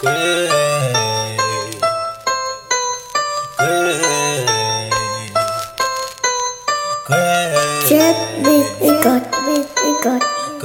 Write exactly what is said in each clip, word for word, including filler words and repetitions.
Jet with the God, with the God.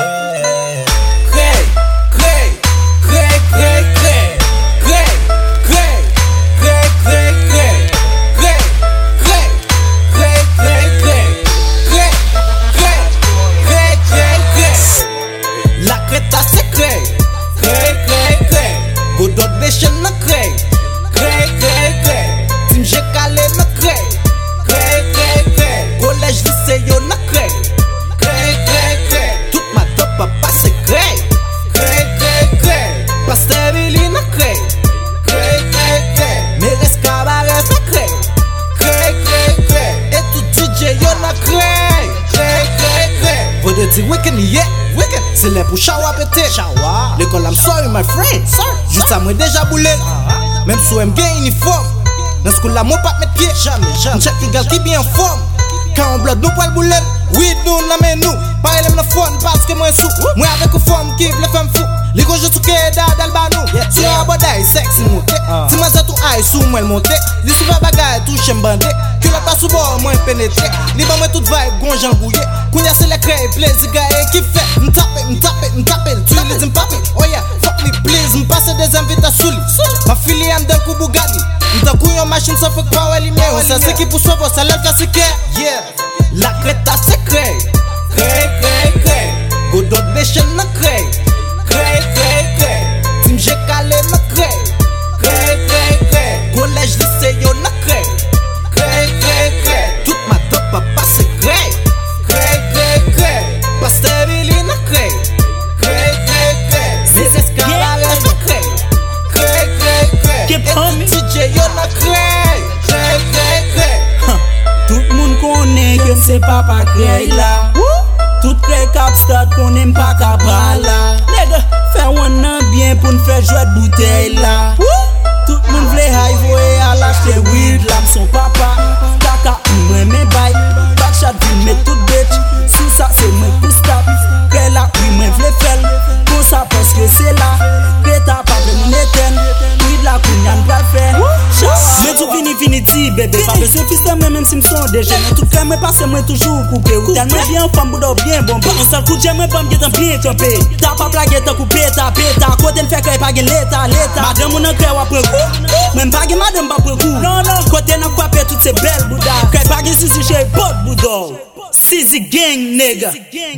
La creta c'est crée, crée, crée, crée. Godot Nation na crée, crée, crée, crée. Team G calé na crée, crée, crée, crée. Collège lycée yo na crée, crée, crée, crée. Toute ma top a passé crée, crée, crée, crée. Pasteur Billy na crée, crée, crée, crée. Meres cabaret na crée, crée, crée, crée. Et tout D J yo na crée, crée, crée, crée. Vous de dire week-end yeah. C'est là pour chawa pété. L'école I'm sorry my friend. Juste à moi déjà boulé. Même si on gagne uniforme. Dans ce coup là, moi pas mettre pied. Jamais, jamais. Check les gars qui bien en forme. Quand on bloque nous pour le boulet. Oui, nous, non mais nous. Pas elle aime le fun parce que moi sous. Moi avec une forme qui veut femme fou. Les gars je suis qu'à d'Albano. Si on a badaille sexy monté. Si moi ça tout aïe sous moi le monté. Les souvent bagaille touche m'bandé. Que la passe sous bord moins pénétré. Les bas moi toute vibe gonjan bouillé. Kounya c'est la crée plaisir gars qui fait. M'tape, m'tape, m'tape. Tu les m'pape. Oh yeah, fuck me please. M'passe des invitations. Ma fille aime d'un coup Bugatti. M'ta couillon machine ça fait pas ouais l'imé. Ça c'est qui pour sauver ça lève c'est que. Yeah. La creta c'est crée. Crée, crée, crée. Godot Nation na crée. Crée, crée, crée. Team G calé na crée. Crée, crée, crée. Collège lycée yo na crée. Crée, crée, crée. Toute ma top a passé crée. Crée, crée, crée. Pasteur Billy na crée. Crée, crée, crée. C'est escalade na crée. Crée, crée, crée. Et tout D J yo na crée. Crée, crée, crée. Tout le monde connaît que c'est papa crée là. Tout crée capstad qu'on aime pas cabral là. Nègre, fais un an bien pour nous faire jouer de bouteille là. Tout le monde voulait high voyer à l'acheter weed là. Son papa, kaka, moi mes bails. Backshot, vous met tout bitch. Sous ça, c'est moi pour stop. Crée là, oui, moi voulais faire. Pour ça, parce que c'est là. Crée ta pas de mon éterne. Weed là, qu'on y a pas faire. Mais tout fini, fini, bébé. Pas besoin de fils de même si me sont déjà. Tout crée, moi passe, moi toujours coupé. Ou tellement bien, femme, boudou bien bon. Un seul coup de j'aime, pas me get un bien trompé. T'as pas plagué, t'as coupé, t'as pété. Côté le fait qu'il pas l'état, l'état. Madame, on a créé à prendre coup. Même pas que madame, pas prendre coup. Non, non. Côté n'a pas fait toutes ces belles bouddhas. Créé pas que si j'ai pas de boudou. Sisi gang, nigga.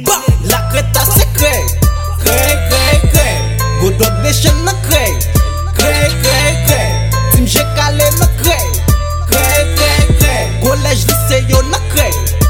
La creta c'est crée. Crée, crée, crée. Godot Nation na crée. Crée, crée, crée. Team G calé na crée. Crée, crée, crée. Collège lycée yo na crée.